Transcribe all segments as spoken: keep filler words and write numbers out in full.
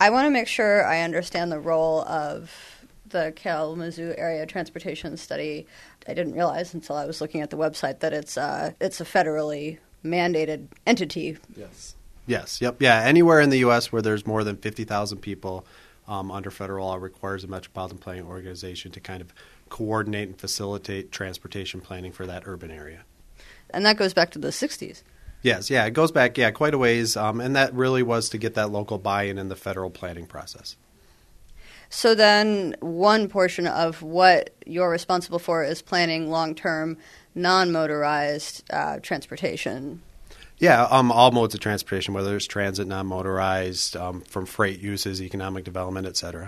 I want to make sure I understand the role of the Kalamazoo Area Transportation Study. I didn't realize until I was looking at the website that it's uh, it's a federally mandated entity. Yes. Yes. Yep. Yeah. Anywhere in the U S where there's more than fifty thousand people um, under federal law requires a metropolitan planning organization to kind of coordinate and facilitate transportation planning for that urban area. And that goes back to the sixties. Yes. Yeah. It goes back, yeah, quite a ways. Um, and that really was to get that local buy-in in the federal planning process. So then one portion of what you're responsible for is planning long-term non-motorized uh, transportation. Yeah, um, all modes of transportation, whether it's transit, non-motorized, um, from freight uses, economic development, et cetera.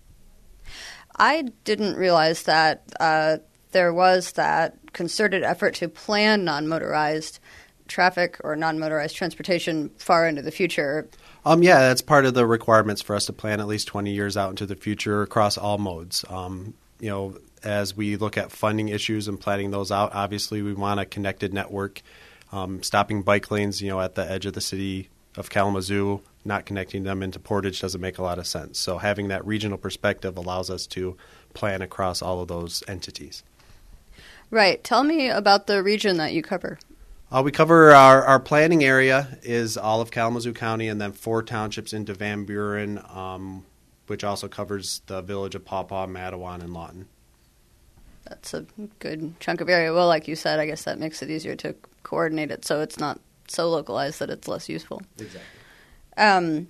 I didn't realize that uh, there was that concerted effort to plan non-motorized traffic or non-motorized transportation far into the future. Um, yeah, that's part of the requirements for us to plan at least twenty years out into the future across all modes. Um, you know, as we look at funding issues and planning those out, obviously we want a connected network. Um, stopping bike lanes, you know, at the edge of the city of Kalamazoo, not connecting them into Portage doesn't make a lot of sense. So having that regional perspective allows us to plan across all of those entities. Right. Tell me about the region that you cover. Uh, we cover our, our planning area is all of Kalamazoo County and then four townships into Van Buren, um, which also covers the village of Paw Paw, Matawan, and Lawton. That's a good chunk of area. Well, like you said, I guess that makes it easier to coordinate it so it's not so localized that it's less useful. Exactly. Um,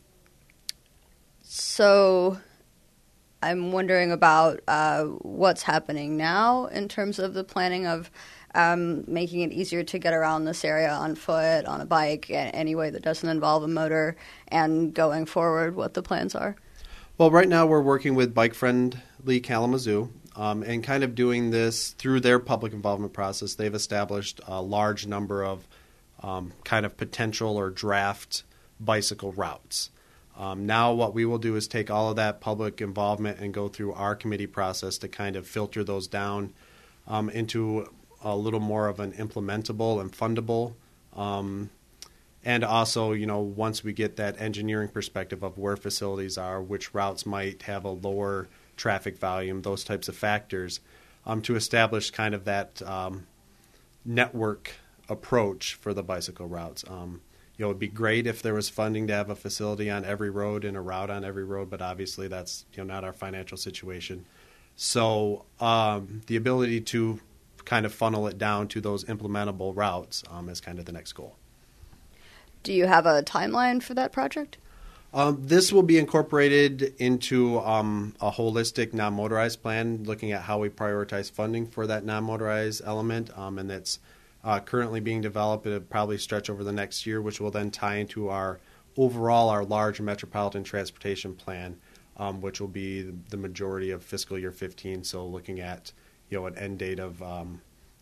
so I'm wondering about uh, what's happening now in terms of the planning of um, making it easier to get around this area on foot, on a bike, any way that doesn't involve a motor, and going forward, what the plans are. Well, right now we're working with Bike Friendly Kalamazoo. Um, and kind of doing this through their public involvement process. They've established a large number of um, kind of potential or draft bicycle routes. Um, now what we will do is take all of that public involvement and go through our committee process to kind of filter those down um, into a little more of an implementable and fundable. Um, and also, you know, once we get that engineering perspective of where facilities are, which routes might have a lower traffic volume, those types of factors, um, to establish kind of that um, network approach for the bicycle routes. Um, you know, it would be great if there was funding to have a facility on every road and a route on every road, but obviously that's, you know, not our financial situation. So um, the ability to kind of funnel it down to those implementable routes um, is kind of the next goal. Do you have a timeline for that project? Um, this will be incorporated into um, a holistic non-motorized plan, looking at how we prioritize funding for that non-motorized element, um, and that's uh, currently being developed. It'll probably stretch over the next year, which will then tie into our overall, our large metropolitan transportation plan, um, which will be the majority of fiscal year fifteen. So looking at, you know, an end date of um,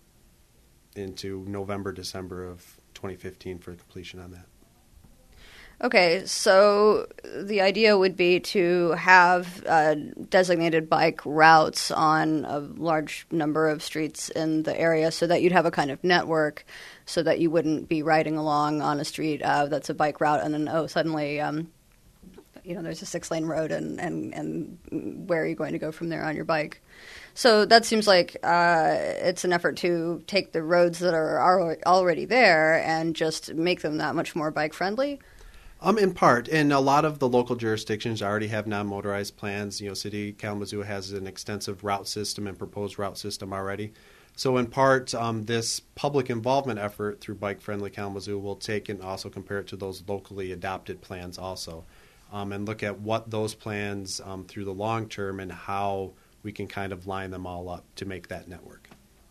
into November, December of twenty fifteen for completion on that. Okay, so the idea would be to have uh, designated bike routes on a large number of streets in the area so that you'd have a kind of network so that you wouldn't be riding along on a street uh, that's a bike route and then, oh, suddenly, um, you know, there's a six-lane road and, and, and where are you going to go from there on your bike? So that seems like uh, it's an effort to take the roads that are, are already there and just make them that much more bike-friendly. Um, in part, and a lot of the local jurisdictions already have non-motorized plans. You know, City of Kalamazoo has an extensive route system and proposed route system already. So in part, um, this public involvement effort through Bike Friendly Kalamazoo will take and also compare it to those locally adopted plans also, um, and look at what those plans um, through the long term and how we can kind of line them all up to make that network.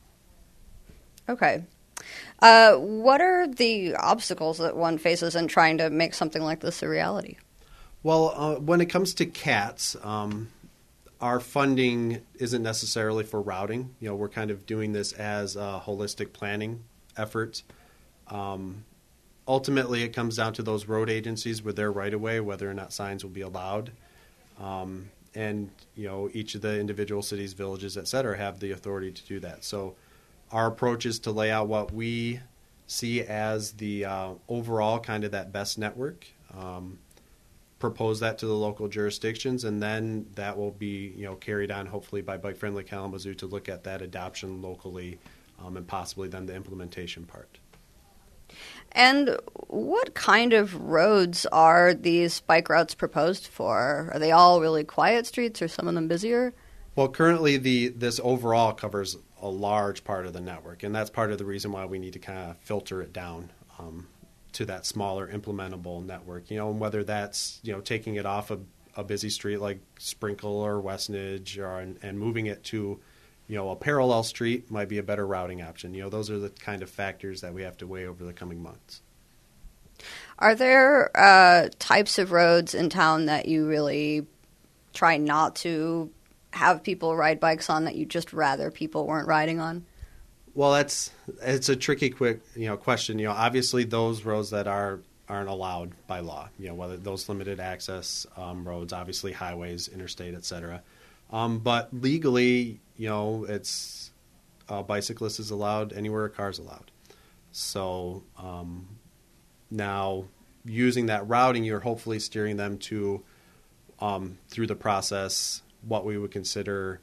Okay. Uh, what are the obstacles that one faces in trying to make something like this a reality? Well, uh, when it comes to CATS, um, our funding isn't necessarily for routing. You know, we're kind of doing this as a holistic planning effort. Um, ultimately, it comes down to those road agencies with their right-of-way, whether or not signs will be allowed. Um, and, you know, each of the individual cities, villages, et cetera, have the authority to do that. So our approach is to lay out what we see as the uh, overall kind of that best network, um, propose that to the local jurisdictions, and then that will be, you know, carried on hopefully by Bike Friendly Kalamazoo to look at that adoption locally, um, and possibly then the implementation part. And what kind of roads are these bike routes proposed for? Are they all really quiet streets, or some of them busier? Well, currently the this overall covers a large part of the network, and that's part of the reason why we need to kind of filter it down um, to that smaller implementable network. You know, and whether that's, you know, taking it off a, a busy street like Sprinkle or Westnedge, or and, and moving it to, you know, a parallel street might be a better routing option. You know, those are the kind of factors that we have to weigh over the coming months. Are there uh, types of roads in town that you really try not to have people ride bikes on, that you just rather people weren't riding on? Well, that's it's a tricky, quick, you know, question. You know, obviously those roads that are aren't allowed by law. You know, whether those limited access um, roads, obviously highways, interstate, et cetera. Um, but legally, you know, it's a bicyclist is allowed anywhere a car is allowed. So um, now, using that routing, you're hopefully steering them to um, through the process what we would consider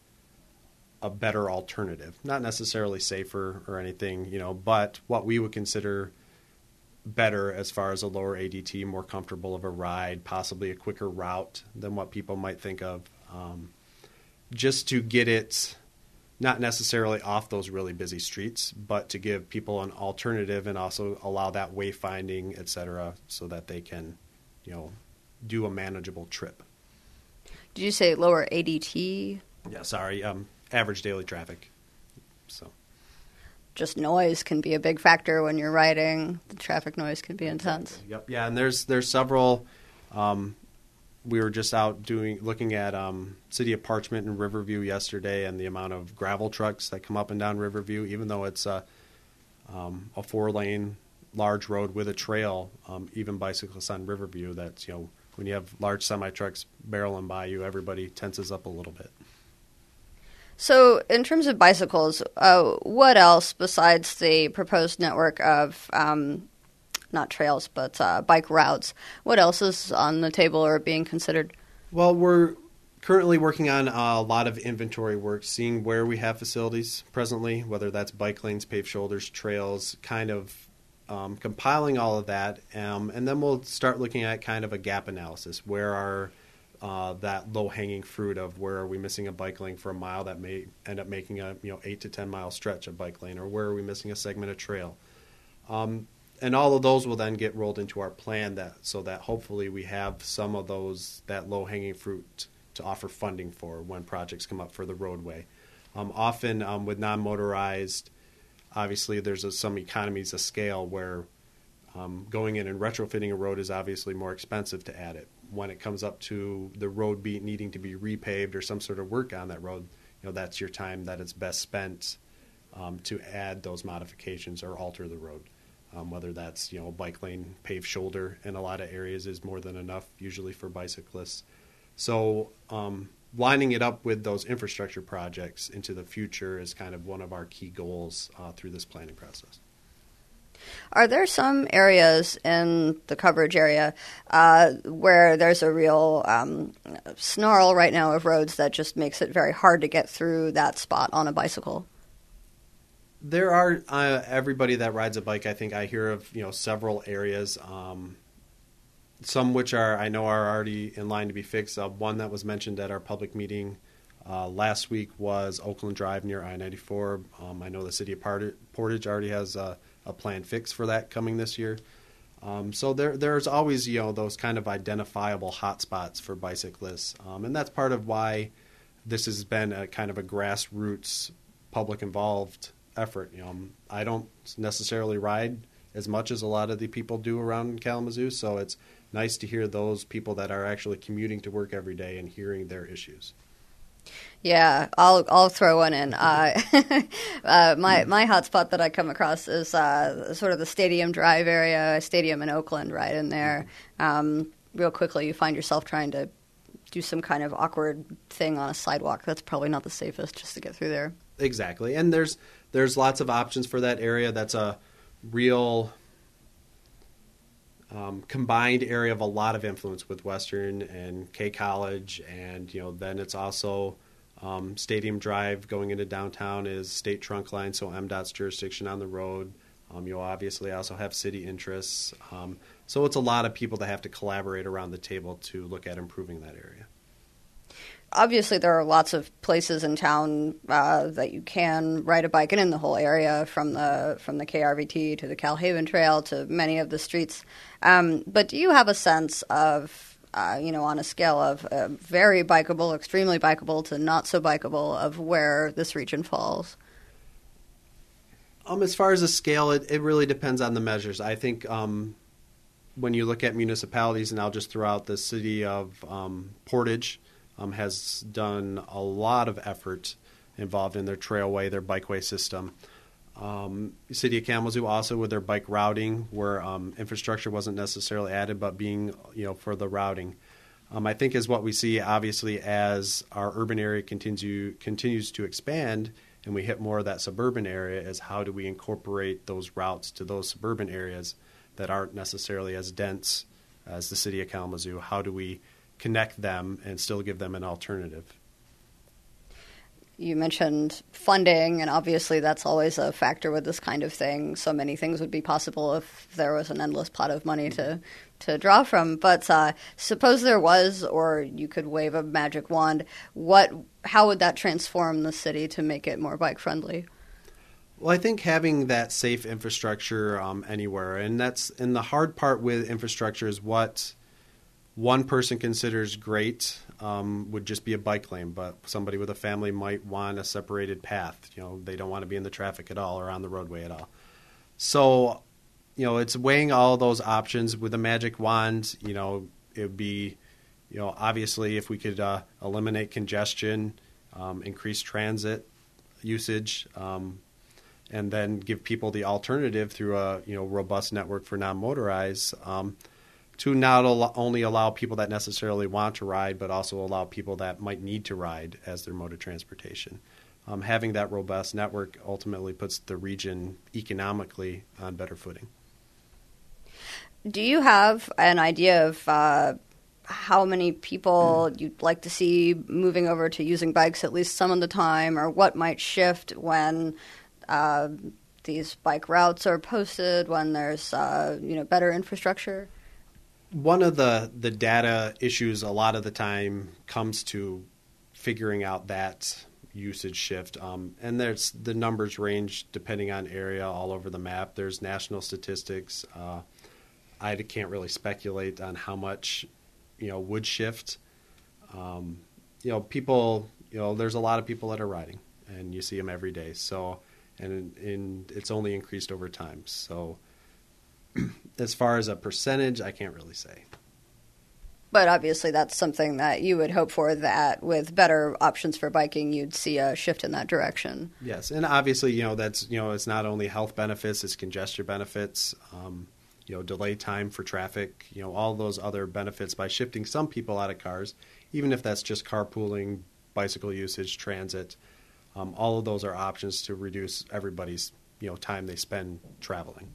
a better alternative, not necessarily safer or anything, you know, but what we would consider better as far as a lower A D T, more comfortable of a ride, possibly a quicker route than what people might think of, um, just to get it not necessarily off those really busy streets, but to give people an alternative and also allow that wayfinding, et cetera, so that they can, you know, do a manageable trip. Did you say lower A D T? Yeah, sorry, um, average daily traffic. So, just noise can be a big factor when you're riding. The traffic noise can be intense. Yep, yeah, and there's there's several. Um, we were just out doing looking at um, City of Parchment and Riverview yesterday, and the amount of gravel trucks that come up and down Riverview, even though it's a um, a four lane large road with a trail. Um, even bicyclists on Riverview, that's, you know, when you have large semi trucks barreling by you, everybody tenses up a little bit. So, in terms of bicycles, uh, what else besides the proposed network of, um, not trails, but uh, bike routes, what else is on the table or being considered? Well, we're currently working on a lot of inventory work, seeing where we have facilities presently, whether that's bike lanes, paved shoulders, trails, kind of um, compiling all of that. Um, and then we'll start looking at kind of a gap analysis. Where are Uh, that low-hanging fruit of where are we missing a bike lane for a mile that may end up making a, you know, eight to ten mile stretch of bike lane, or where are we missing a segment of trail, um, and all of those will then get rolled into our plan, that so that hopefully we have some of those, that low-hanging fruit to offer funding for when projects come up for the roadway. Um, often um, with non-motorized, obviously there's a, some economies of scale where um, going in and retrofitting a road is obviously more expensive to add it. When it comes up to the road be needing to be repaved or some sort of work on that road, you know, that's your time that it's best spent um, to add those modifications or alter the road. Um, whether that's, you know, a bike lane, paved shoulder in a lot of areas is more than enough usually for bicyclists. So um, lining it up with those infrastructure projects into the future is kind of one of our key goals uh, through this planning process. Are there some areas in the coverage area uh, where there's a real um, snarl right now of roads that just makes it very hard to get through that spot on a bicycle? There are uh, everybody that rides a bike. I think I hear of, you know, several areas, um, some which are I know are already in line to be fixed. Uh, one that was mentioned at our public meeting uh, last week was Oakland Drive near I ninety-four. Um, I know the city of Portage already has a a planned fix for that coming this year. Um, so there, there's always, you know, those kind of identifiable hot spots for bicyclists. Um, and that's part of why this has been a kind of a grassroots, public involved effort. You know, I don't necessarily ride as much as a lot of the people do around Kalamazoo. So it's nice to hear those people that are actually commuting to work every day and hearing their issues. Yeah, I'll I'll throw one in. Uh, uh, my my hotspot that I come across is uh, sort of the Stadium Drive area, Stadium in Oakland, right in there. Um, real quickly, you find yourself trying to do some kind of awkward thing on a sidewalk. That's probably not the safest just to get through there. Exactly, and there's there's lots of options for that area. That's a real um, combined area of a lot of influence with Western and K College, and you know then it's also um, Stadium Drive going into downtown is state trunk line, so M DOT's jurisdiction on the road. Um, you'll obviously also have city interests, um, so it's a lot of people that have to collaborate around the table to look at improving that area. Obviously, there are lots of places in town uh, that you can ride a bike, and in the whole area, from the from the K R V T to the Cal Haven Trail to many of the streets. Um, but do you have a sense of, uh, you know, on a scale of uh, very bikeable, extremely bikeable to not so bikeable, of where this region falls? Um, as far as the scale, it, it really depends on the measures. I think um, when you look at municipalities, and I'll just throw out the city of um, Portage, Um, has done a lot of effort involved in their trailway, their bikeway system. Um, City of Kalamazoo also with their bike routing, where um, infrastructure wasn't necessarily added, but being, you know, for the routing. Um, I think is what we see, obviously, as our urban area continue, continues to expand and we hit more of that suburban area, is how do we incorporate those routes to those suburban areas that aren't necessarily as dense as the City of Kalamazoo? How do we connect them and still give them an alternative? You mentioned funding, and obviously that's always a factor with this kind of thing. So many things would be possible if there was an endless pot of money to, to draw from. But uh, suppose there was, or you could wave a magic wand, what? How would that transform the city to make it more bike-friendly? Well, I think having that safe infrastructure um, anywhere, and that's and the hard part with infrastructure is what one person considers great um, would just be a bike lane, but somebody with a family might want a separated path. You know, they don't want to be in the traffic at all or on the roadway at all. So, you know, it's weighing all those options with a magic wand. You know, it would be, you know, obviously if we could uh, eliminate congestion, um, increase transit usage, um, and then give people the alternative through a, you know, robust network for non-motorized, um, to not al- only allow people that necessarily want to ride, but also allow people that might need to ride as their mode of transportation. Um, having that robust network ultimately puts the region economically on better footing. Do you have an idea of uh, how many people mm. you'd like to see moving over to using bikes at least some of the time, or what might shift when uh, these bike routes are posted, when there's uh, you know better infrastructure? One of the, the data issues a lot of the time comes to figuring out that usage shift. Um, and there's the numbers range depending on area all over the map. There's national statistics. Uh, I can't really speculate on how much, you know, would shift. Um, you know, people, you know, there's a lot of people that are riding, and you see them every day. So, and, and it's only increased over time. So, as far as a percentage, I can't really say. But obviously that's something that you would hope for, that with better options for biking, you'd see a shift in that direction. Yes, and obviously, you know, that's, you know, it's not only health benefits, it's congestion benefits, um, you know, delay time for traffic, you know, all those other benefits by shifting some people out of cars, even if that's just carpooling, bicycle usage, transit. Um, all of those are options to reduce everybody's, you know, time they spend traveling.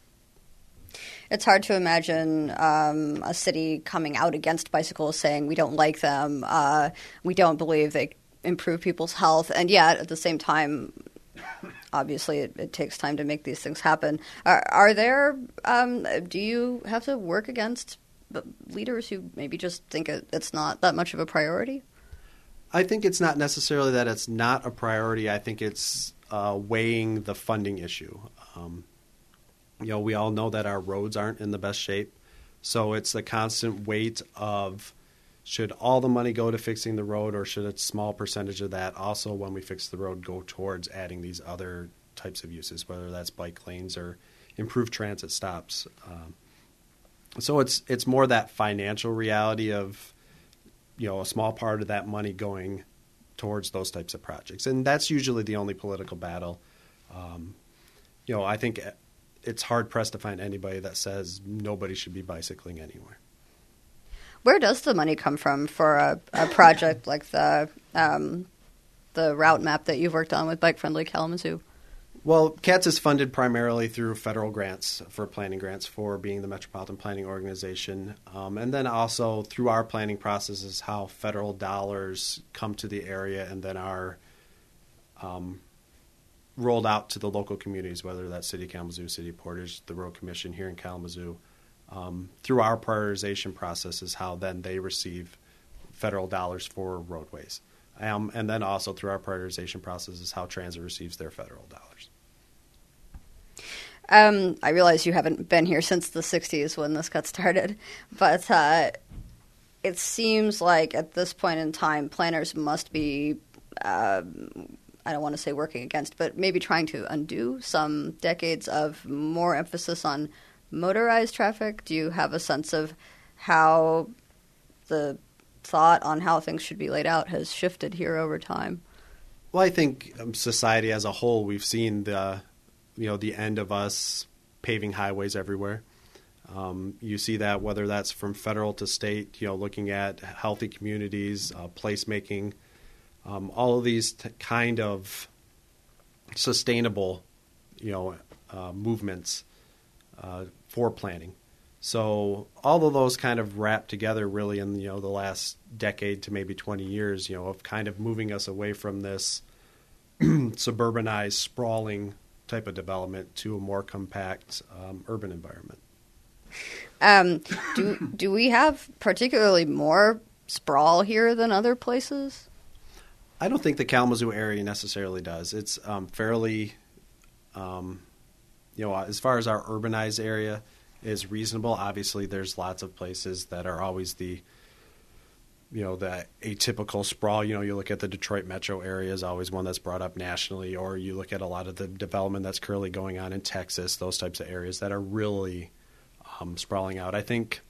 It's hard to imagine um, a city coming out against bicycles, saying we don't like them, uh, we don't believe they improve people's health, and yet at the same time, obviously it, it takes time to make these things happen. Are, are there, um, do you have to work against leaders who maybe just think it, it's not that much of a priority? I think it's not necessarily that it's not a priority. I think it's uh, weighing the funding issue. Um, You know, we all know that our roads aren't in the best shape. So it's the constant weight of, should all the money go to fixing the road, or should a small percentage of that also, when we fix the road, go towards adding these other types of uses, whether that's bike lanes or improved transit stops. Um, so it's it's more that financial reality of, you know, a small part of that money going towards those types of projects. And that's usually the only political battle. Um, you know, I think it's hard-pressed to find anybody that says nobody should be bicycling anywhere. Where does the money come from for a, a project like the um, the route map that you've worked on with Bike Friendly Kalamazoo? Well, CATS is funded primarily through federal grants for planning grants for being the Metropolitan Planning Organization. Um, and then also through our planning process is how federal dollars come to the area and then are um, rolled out to the local communities, whether that's City of Kalamazoo, City of Portage, the Road Commission here in Kalamazoo. Um, through our prioritization process is how then they receive federal dollars for roadways. Um, and then also through our prioritization process is how transit receives their federal dollars. Um, I realize you haven't been here since the sixties when this got started, but uh, it seems like at this point in time, planners must be, uh, I don't want to say working against, but maybe trying to undo some decades of more emphasis on motorized traffic. Do you have a sense of how the thought on how things should be laid out has shifted here over time? Well, I think um, society as a whole, we've seen the, you know, the end of us paving highways everywhere. Um, you see that whether that's from federal to state, you know, looking at healthy communities, uh, placemaking, um, all of these t- kind of sustainable, you know, uh, movements uh, for planning. So all of those kind of wrap together really in, you know, the last decade to maybe twenty years, you know, of kind of moving us away from this suburbanized, sprawling type of development to a more compact um, urban environment. Um, do do we have particularly more sprawl here than other places? I don't think the Kalamazoo area necessarily does. It's um, fairly, um, you know, as far as our urbanized area is reasonable. Obviously, there's lots of places that are always the, you know, the atypical sprawl. You know, you look at the Detroit metro area is always one that's brought up nationally, or you look at a lot of the development that's currently going on in Texas, those types of areas that are really um, sprawling out. I think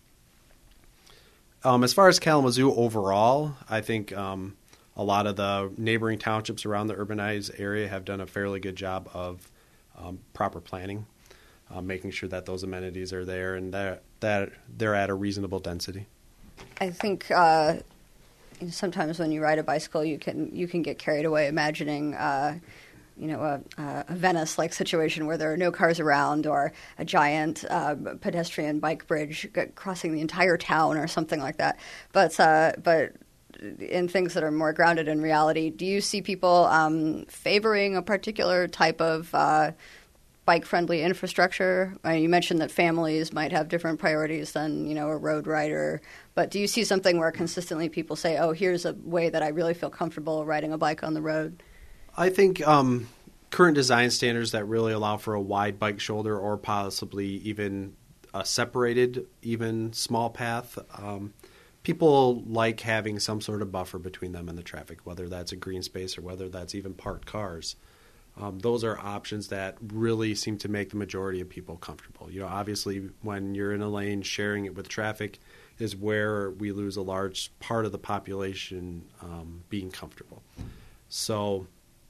um, as far as Kalamazoo overall, I think um, a lot of the neighboring townships around the urbanized area have done a fairly good job of um, proper planning. Uh, making sure that those amenities are there and that that they're at a reasonable density. I think uh, sometimes when you ride a bicycle, you can you can get carried away imagining, uh, you know, a, a Venice-like situation where there are no cars around, or a giant uh, pedestrian bike bridge crossing the entire town, or something like that. But uh, but in things that are more grounded in reality, do you see people um, favoring a particular type of uh, bike-friendly infrastructure? Uh, you mentioned that families might have different priorities than, you know, a road rider. But do you see something where consistently people say, oh, here's a way that I really feel comfortable riding a bike on the road? I think um, current design standards that really allow for a wide bike shoulder or possibly even a separated, even small path, um, people like having some sort of buffer between them and the traffic, whether that's a green space or whether that's even parked cars. Um, those are options that really seem to make the majority of people comfortable. You know, obviously, when you're in a lane, sharing it with traffic is where we lose a large part of the population um, being comfortable. So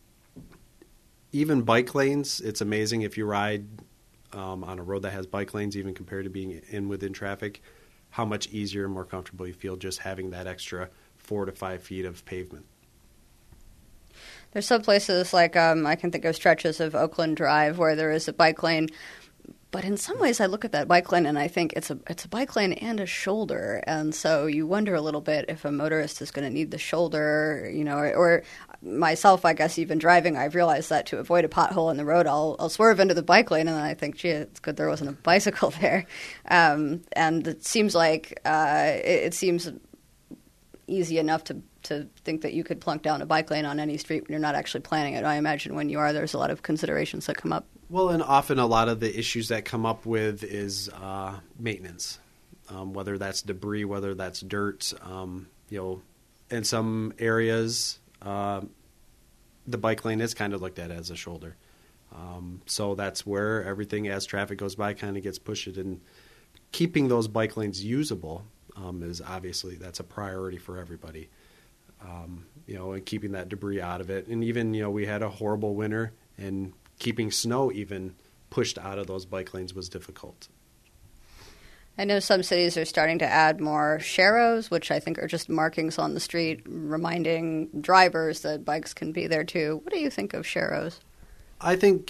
even bike lanes, it's amazing if you ride um, on a road that has bike lanes, even compared to being in within traffic, how much easier and more comfortable you feel just having that extra four to five feet of pavement. There's some places like um, I can think of stretches of Oakland Drive where there is a bike lane, but in some ways I look at that bike lane and I think it's a it's a bike lane and a shoulder, and so you wonder a little bit if a motorist is going to need the shoulder, you know, or, or myself, I guess even driving, I've realized that to avoid a pothole in the road, I'll I'll swerve into the bike lane, and then I think, gee, it's good there wasn't a bicycle there, um, and it seems like uh, it, it seems easy enough to. to think that you could plunk down a bike lane on any street when you're not actually planning it. I imagine when you are, there's a lot of considerations that come up. Well, and often a lot of the issues that come up with is uh, maintenance, um, whether that's debris, whether that's dirt. Um, you know, in some areas, uh, the bike lane is kind of looked at as a shoulder. Um, so that's where everything, as traffic goes by, kind of gets pushed. And keeping those bike lanes usable um, is obviously, that's a priority for everybody. Um, you know, and keeping that debris out of it. And even, you know, we had a horrible winter, and keeping snow even pushed out of those bike lanes was difficult. I know some cities are starting to add more sharrows, which I think are just markings on the street reminding drivers that bikes can be there too. What do you think of sharrows? I think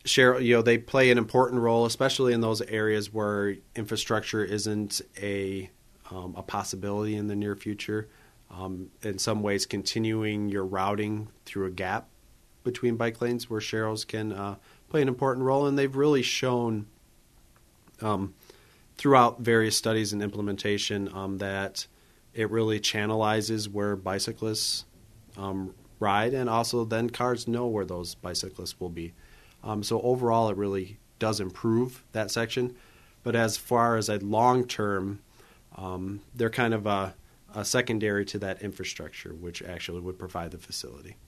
share, you know, they play an important role, especially in those areas where infrastructure isn't a um, a possibility in the near future. Um, in some ways, continuing your routing through a gap between bike lanes where sharrows can uh, play an important role, and they've really shown um, throughout various studies and implementation um, that it really channelizes where bicyclists um, ride, and also then cars know where those bicyclists will be. Um, so overall, it really does improve that section. But as far as a long term, um, they're kind of a, a secondary to that infrastructure, which actually would provide the facility.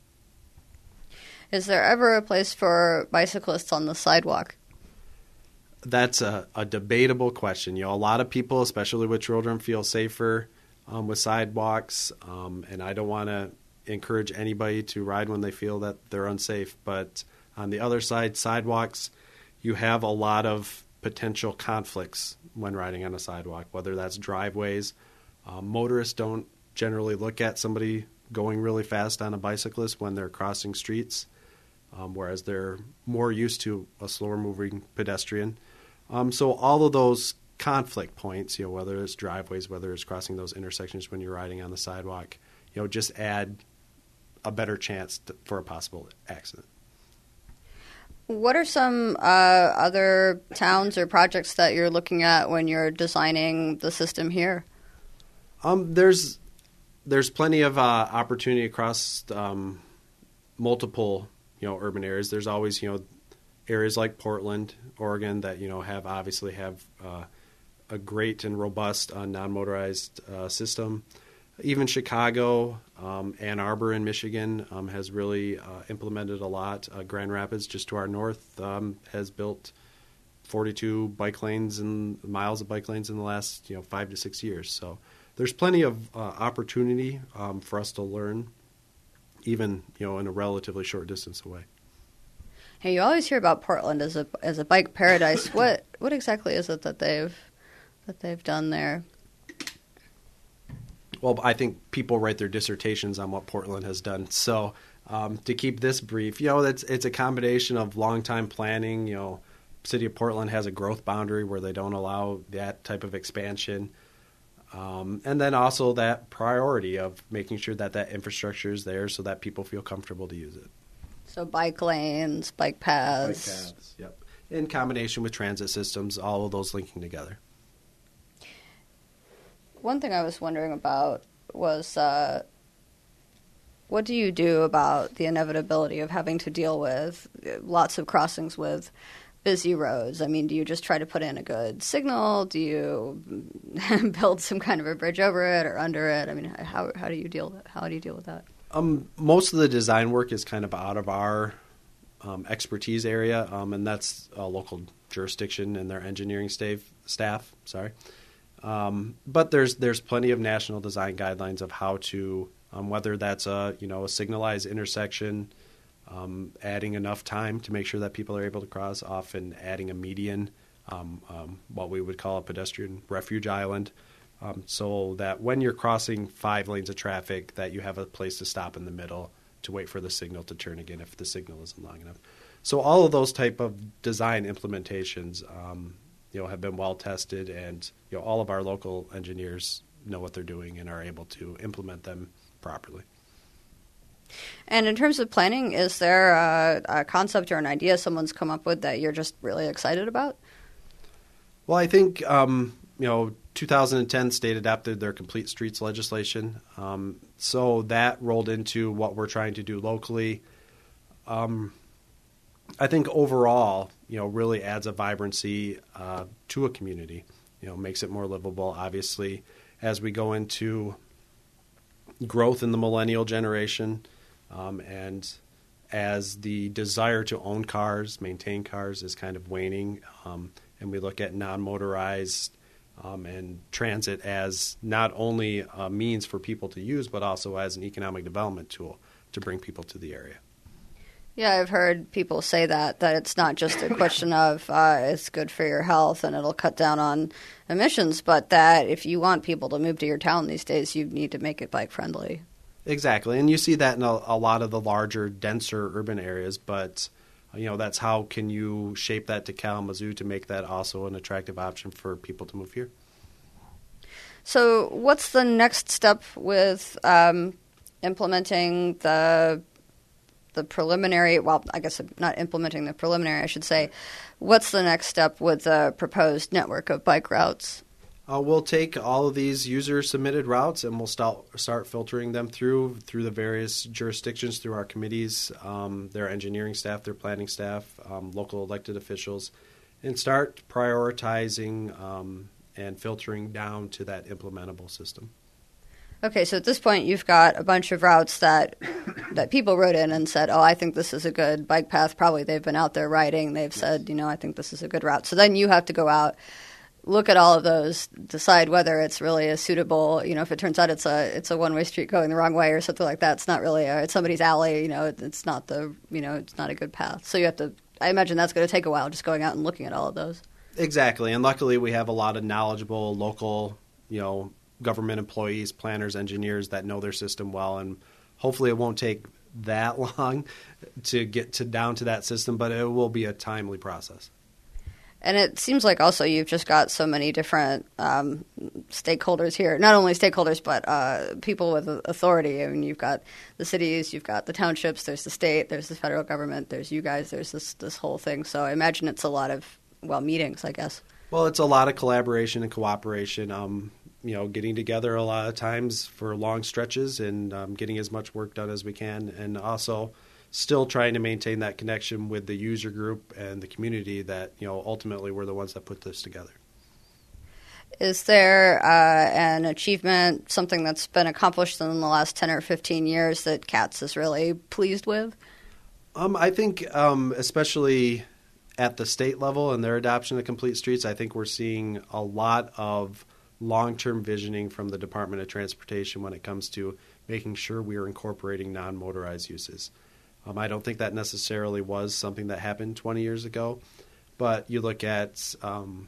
Is there ever a place for bicyclists on the sidewalk? That's a, a debatable question. You know, a lot of people, especially with children, feel safer um, with sidewalks, um, and I don't want to encourage anybody to ride when they feel that they're unsafe. But on the other side, sidewalks, you have a lot of potential conflicts when riding on a sidewalk, whether that's driveways. Um, motorists don't generally look at somebody going really fast on a bicyclist when they're crossing streets, um, whereas they're more used to a slower moving pedestrian. Um, so all of those conflict points, you know, whether it's driveways, whether it's crossing those intersections when you're riding on the sidewalk, you know, just add a better chance to, for a possible accident. What are some uh, other towns or projects that you're looking at when you're designing the system here? Um, there's there's plenty of uh, opportunity across um, multiple, you know, urban areas. There's always, you know, areas like Portland, Oregon that, you know, have obviously have uh, a great and robust uh, non-motorized uh, system. Even Chicago, um, Ann Arbor in Michigan um, has really uh, implemented a lot. Uh, Grand Rapids, just to our north, um, has built forty-two bike lanes and miles of bike lanes in the last, you know, five to six years. So there's plenty of uh, opportunity um, for us to learn, even, you know, in a relatively short distance away. Hey, you always hear about Portland as a as a bike paradise. what what exactly is it that they've that they've done there? Well, I think people write their dissertations on what Portland has done. So um, to keep this brief, you know, it's, it's a combination of long-time planning. You know, City of Portland has a growth boundary where they don't allow that type of expansion. Um, and then also that priority of making sure that that infrastructure is there so that people feel comfortable to use it. So bike lanes, bike paths. Bike paths, yep. In combination with transit systems, all of those linking together. One thing I was wondering about was uh, what do you do about the inevitability of having to deal with lots of crossings with busy roads? I mean, do you just try to put in a good signal? Do you build some kind of a bridge over it or under it? I mean, how how do you deal how do you deal with that? Um, most of the design work is kind of out of our um, expertise area, um, and that's a local jurisdiction and their engineering staff. Staff, sorry. Um, but there's there's plenty of national design guidelines of how to, um, whether that's a you know a signalized intersection, um, adding enough time to make sure that people are able to cross, often adding a median, um, um, what we would call a pedestrian refuge island, um, so that when you're crossing five lanes of traffic, that you have a place to stop in the middle to wait for the signal to turn again if the signal isn't long enough. So all of those type of design implementations, um, you know, have been well tested, and you know, all of our local engineers know what they're doing and are able to implement them properly. And in terms of planning, is there a, a concept or an idea someone's come up with that you're just really excited about? Well, I think um, you know, two thousand ten state adopted their complete streets legislation, um, so that rolled into what we're trying to do locally. Um, I think overall, you know, really adds a vibrancy uh, to a community. You know, makes it more livable. Obviously, as we go into growth in the millennial generation, um, and as the desire to own cars, maintain cars, is kind of waning, um, and we look at non-motorized um, and transit as not only a means for people to use, but also as an economic development tool to bring people to the area. Yeah, I've heard people say that, that it's not just a question of uh, it's good for your health and it'll cut down on emissions, but that if you want people to move to your town these days, you need to make it bike-friendly. Exactly, and you see that in a, a lot of the larger, denser urban areas, but you know, that's how can you shape that to Kalamazoo to make that also an attractive option for people to move here. So what's the next step with um, implementing the the preliminary, well, I guess not implementing the preliminary, I should say. What's the next step with the proposed network of bike routes? Uh, we'll take all of these user-submitted routes and we'll start, start filtering them through through the various jurisdictions, through our committees, um, their engineering staff, their planning staff, um, local elected officials, and start prioritizing um, and filtering down to that implementable system. Okay, so at this point you've got a bunch of routes that that people wrote in and said, oh, I think this is a good bike path. Probably they've been out there riding. They've said, you know, I think this is a good route. So then you have to go out, look at all of those, decide whether it's really a suitable, you know, if it turns out it's a it's a one-way street going the wrong way or something like that, it's not really a, it's somebody's alley, you know, it, it's not the, you know, it's not a good path. So you have to, I imagine that's going to take a while just going out and looking at all of those. Exactly. And luckily we have a lot of knowledgeable local, you know, government employees, planners, engineers that know their system well, and hopefully it won't take that long to get to down to that system, but it will be a timely process. And it seems like also you've just got so many different um, stakeholders here, not only stakeholders, but uh, people with authority. I mean, you've got the cities, you've got the townships, there's the state, there's the federal government, there's you guys, there's this, this whole thing. So I imagine it's a lot of, well, meetings, I guess. Well, it's a lot of collaboration and cooperation. Um, you know, getting together a lot of times for long stretches and um, getting as much work done as we can, and also still trying to maintain that connection with the user group and the community that, you know, ultimately we're the ones that put this together. Is there uh, an achievement, something that's been accomplished in the last ten or fifteen years that C A T S is really pleased with? Um, I think um, especially at the state level and their adoption of Complete Streets, I think we're seeing a lot of long-term visioning from the Department of Transportation when it comes to making sure we are incorporating non-motorized uses. Um, I don't think that necessarily was something that happened twenty years ago, but you look at um,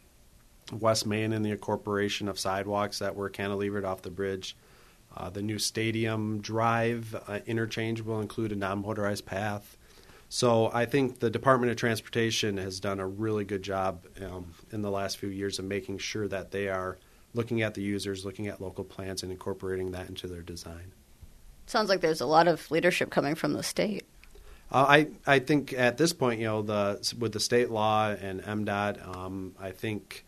West Main and the incorporation of sidewalks that were cantilevered off the bridge. Uh, the new Stadium Drive uh, interchange will include a non-motorized path. So I think the Department of Transportation has done a really good job um, in the last few years of making sure that they are looking at the users, looking at local plans, and incorporating that into their design. Sounds like there's a lot of leadership coming from the state. Uh, I I think at this point, you know, the with the state law and M DOT, um, I think,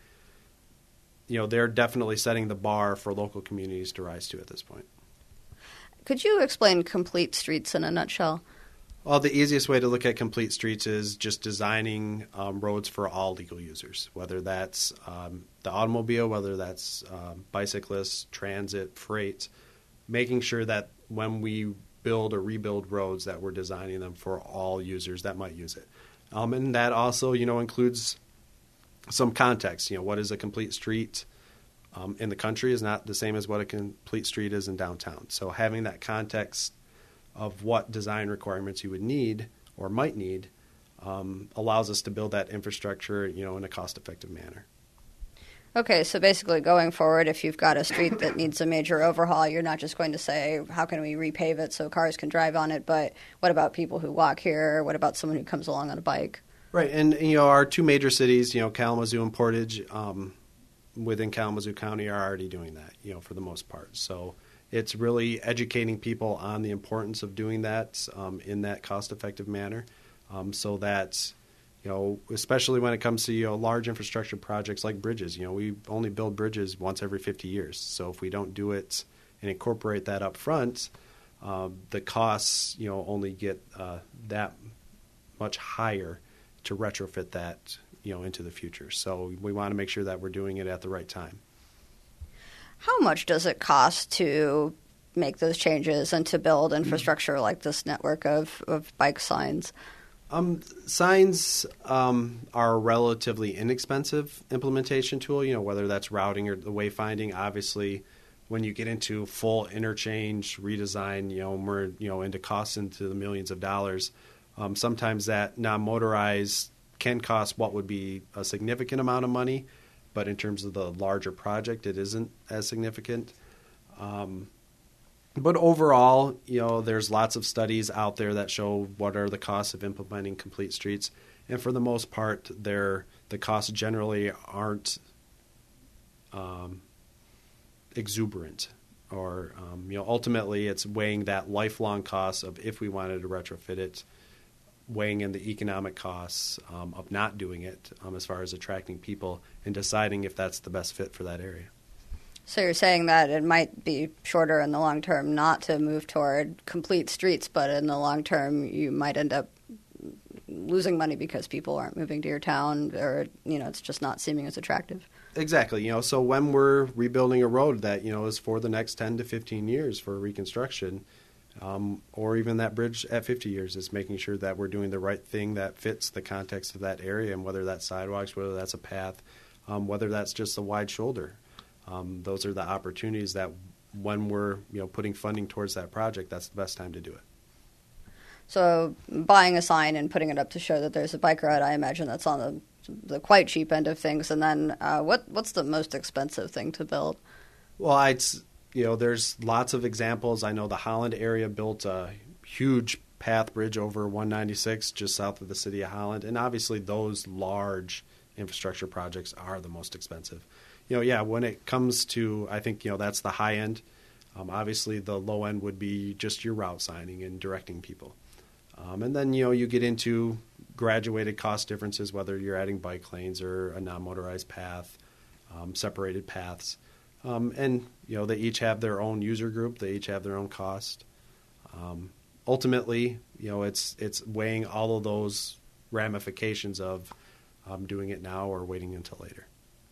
you know, they're definitely setting the bar for local communities to rise to at this point. Could you explain Complete Streets in a nutshell? Well, the easiest way to look at Complete Streets is just designing um, roads for all legal users, whether that's um, the automobile, whether that's um, bicyclists, transit, freight, making sure that when we build or rebuild roads that we're designing them for all users that might use it. Um, and that also, you know, includes some context. You know, what is a complete street um, in the country is not the same as what a complete street is in downtown. So having that context of what design requirements you would need or might need um, allows us to build that infrastructure, you know, in a cost-effective manner. Okay, so basically going forward, if you've got a street that needs a major overhaul, you're not just going to say, how can we repave it so cars can drive on it, but what about people who walk here? What about someone who comes along on a bike? Right, and, you know, our two major cities, you know, Kalamazoo and Portage, um, within Kalamazoo County are already doing that, you know, for the most part. So it's really educating people on the importance of doing that um, in that cost-effective manner, um, so that, you know, especially when it comes to, you know, large infrastructure projects like bridges. You know, we only build bridges once every fifty years. So if we don't do it and incorporate that up front, uh, the costs, you know, only get uh, that much higher to retrofit that, you know, into the future. So we want to make sure that we're doing it at the right time. How much does it cost to make those changes and to build infrastructure like this network of, of bike signs? Um, signs um, are a relatively inexpensive implementation tool, you know, whether that's routing or the wayfinding. Obviously, when you get into full interchange redesign, you know, we're, you know, into costs into the millions of dollars. Um, sometimes that non-motorized can cost what would be a significant amount of money, but in terms of the larger project, it isn't as significant. Um, but overall, you know, there's lots of studies out there that show what are the costs of implementing complete streets. And for the most part, they're, the costs generally aren't um, exuberant. Or, um, you know, ultimately it's weighing that lifelong cost of if we wanted to retrofit it, weighing in the economic costs um, of not doing it um, as far as attracting people and deciding if that's the best fit for that area. So you're saying that it might be shorter in the long term not to move toward complete streets, but in the long term you might end up losing money because people aren't moving to your town, or, you know, it's just not seeming as attractive. Exactly. You know, so when we're rebuilding a road that, you know, is for the next ten to fifteen years for reconstruction, um, or even that bridge at fifty years, is making sure that we're doing the right thing that fits the context of that area, and whether that's sidewalks, whether that's a path, um, whether that's just a wide shoulder. Um, those are the opportunities that when we're, you know, putting funding towards that project, that's the best time to do it. So buying a sign and putting it up to show that there's a bike route, I imagine that's on the the quite cheap end of things. And then uh, what what's the most expensive thing to build? Well, I'd, you know, there's lots of examples. I know the Holland area built a huge path bridge over one ninety-six just south of the city of Holland. And obviously those large infrastructure projects are the most expensive. You know, yeah, when it comes to, I think, you know, that's the high end. Um, obviously the low end would be just your route signing and directing people. Um, and then, you know, you get into graduated cost differences, whether you're adding bike lanes or a non-motorized path, um, separated paths. Um, and, you know, they each have their own user group. They each have their own cost. Um, ultimately, you know, it's it's weighing all of those ramifications of um, doing it now or waiting until later.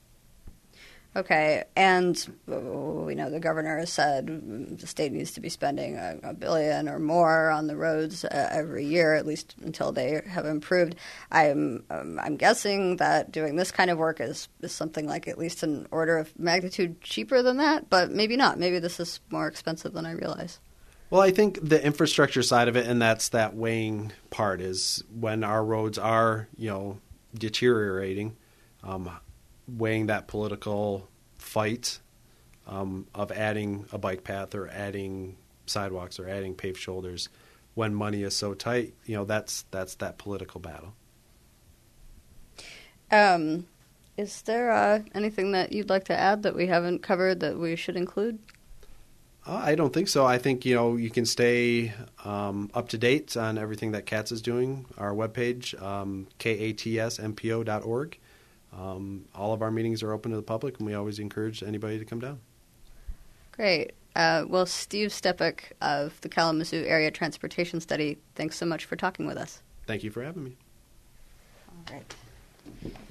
Okay, and we know the governor has said the state needs to be spending a, a billion or more on the roads uh, every year, at least until they have improved. I'm um, I'm guessing that doing this kind of work is, is something like at least an order of magnitude cheaper than that, but maybe not. Maybe this is more expensive than I realize. Well, I think the infrastructure side of it, and that's that weighing part, is when our roads are, you know, deteriorating, um, weighing that political fight um, of adding a bike path or adding sidewalks or adding paved shoulders when money is so tight, you know, that's that's that political battle. Um, is there uh, anything that you'd like to add that we haven't covered that we should include? Uh, I don't think so. I think, you know, you can stay um, up to date on everything that C A T S is doing. Our webpage, um, K A T S M P O dot org. Um, all of our meetings are open to the public, and we always encourage anybody to come down. Great. Uh, well, Steve Stepek of the Kalamazoo Area Transportation Study, thanks so much for talking with us. Thank you for having me. All right.